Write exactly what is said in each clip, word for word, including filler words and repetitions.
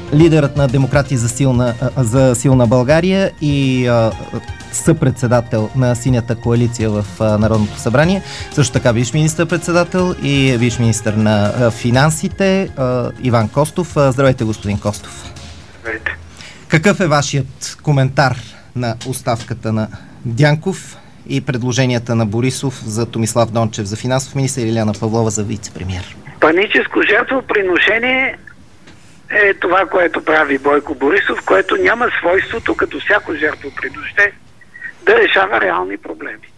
лидерът на Демократи за силна, за силна България и а, съпредседател на Синята коалиция в а, Народното събрание. Също така висш министър-председател и висш министър на а, финансите а, Иван Костов. А, здравейте, господин Костов. Здравейте. Какъв е вашият коментар на оставката на Дянков и предложенията на Борисов за Томислав Дончев за финансов министър и Лиляна Павлова за вице-премиер? Паническо жертвоприношение е това, което прави Бойко Борисов, което няма свойството, като всяко жертвоприношение, да решава реални проблеми.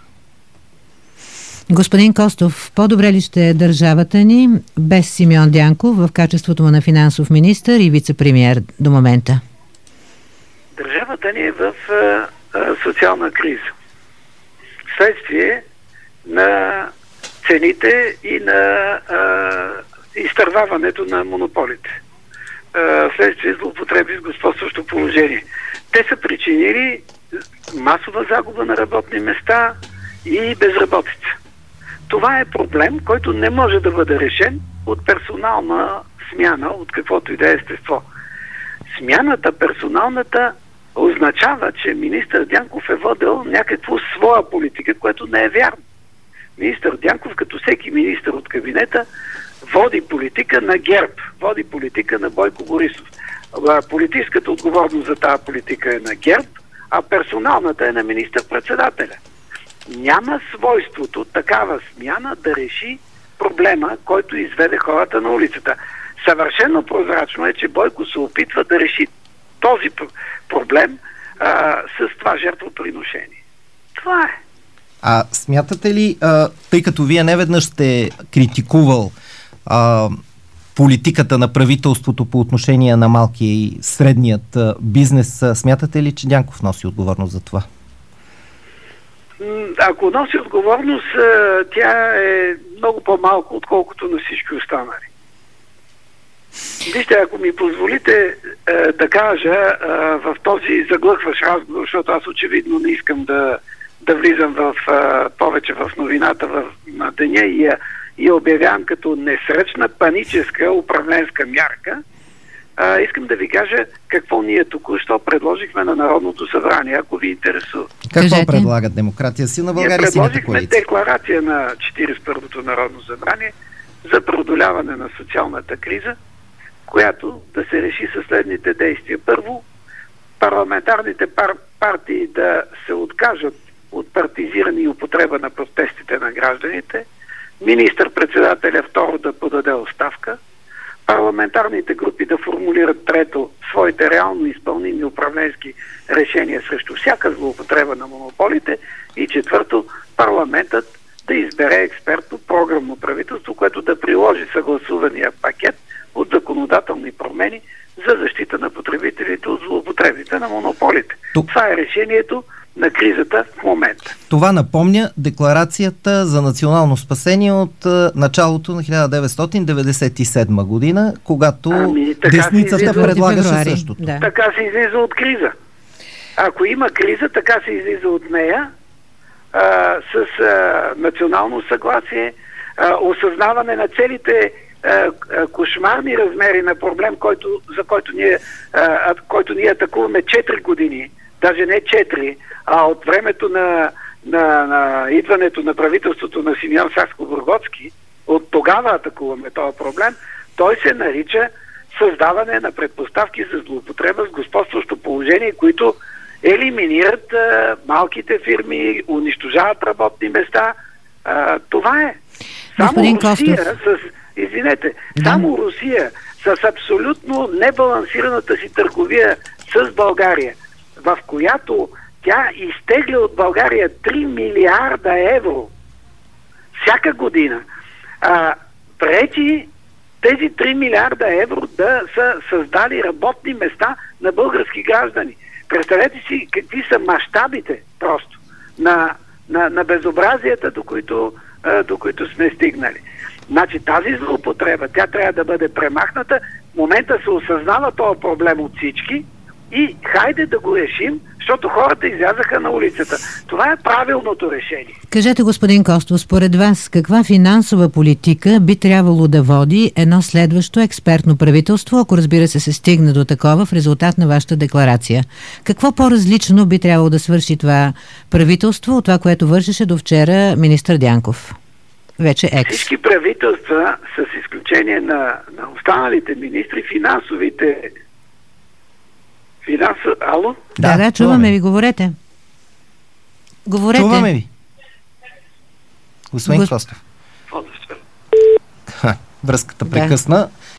Господин Костов, по-добре ли ще е държавата ни без Симеон Дянков в качеството му на финансов министър и вице-премиер до момента? Държавата ни е в а, а, социална криза. Следствие на цените и на а, изтърваването на монополите. А, следствие злоупотреби с господстващо положение. Те са причинили масова загуба на работни места и безработица. Това е проблем, който не може да бъде решен от персонална смяна, от каквото и да е естество. Смяната, персоналната, означава, че министър Дянков е водил някаква своя политика, което не е вярно. Министър Дянков, като всеки министър от кабинета, води политика на ГЕРБ, води политика на Бойко Борисов. Политическата отговорност за тази политика е на ГЕРБ, а персоналната е на министър-председателя. Няма свойството такава смяна да реши проблема, който изведе хората на улицата. Съвършено прозрачно е, че Бойко се опитва да реши този проблем а, с това жертвоприношение. Това е. А смятате ли, а, тъй като вие неведнъж сте критикувал а, политиката на правителството по отношение на малкия и средният а, бизнес, а, смятате ли, че Дянков носи отговорност за това? Ако носи отговорност, тя е много по-малко, отколкото на всички останали. Вижте, ако ми позволите е, да кажа е, в този заглъхващ разговор, защото аз очевидно не искам да, да влизам в, е, повече в новината в, на деня и я, и я обявявам като несръчна паническа управленска мярка, е, искам да ви кажа какво ние току-що предложихме на Народното събрание, ако ви интересува. Какво Кажете. предлагат Демократия си на България и Синята коалиция? Ние предложихме декларация на четиридесет и първото Народно събрание за преодоляване на социалната криза, която да се реши със следните действия. Първо, парламентарните пар- партии да се откажат от партизиране и употреба на протестите на гражданите, министър-председателя второ да подаде оставка, парламентарните групи да формулират трето своите реално изпълними управленски решения срещу всяка злоупотреба на монополите и четвърто, парламентът да избере експертно програмно правителство, което да приложи съгласувания пакет от законодателни промени за защита на потребителите от злоупотребите на монополите. Т... Това е решението на кризата в момента. Това напомня декларацията за национално спасение от а, началото на хиляда деветстотин деветдесет и седма година, когато ами, десницата предлагаше същото. Да. Така се излиза от криза. Ако има криза, така се излиза от нея а, с а, национално съгласие, а, осъзнаване на целите кошмарни размери на проблем, който, за който ние, а, който ние атакуваме четири години, даже не четири, а от времето на, на, на идването на правителството на Симеон Сакскобургготски, от тогава атакуваме този проблем, той се нарича създаване на предпоставки за злоупотреба с господстващо положение, които елиминират а, малките фирми, унищожават работни места. А, това е. Само Русия с Извинете, да. само Русия с абсолютно небалансираната си търговия с България, в която тя изтегля от България три милиарда евро всяка година, а, пречи тези три милиарда евро да са създали работни места на български граждани. Представете си какви са мащабите просто на, на, на безобразията, до които, а, до които сме стигнали. Значи тази злоупотреба, тя трябва да бъде премахната. В момента се осъзнава този проблем от всички и хайде да го решим, защото хората излязаха на улицата. Това е правилното решение. Кажете, господин Костов, според вас каква финансова политика би трябвало да води едно следващо експертно правителство, ако разбира се се стигне до такова в резултат на вашата декларация? Какво по-различно би трябвало да свърши това правителство от това, което вършеше до вчера министър Дянков? Вече екс. Всички правителства, с изключение на, на останалите министри, финансовите... Финансов... Ало? Да, да, да, чуваме ви, говорете. Говорете. Чуваме ви. Господин Гос... Костов. Връзката прекъсна. Да.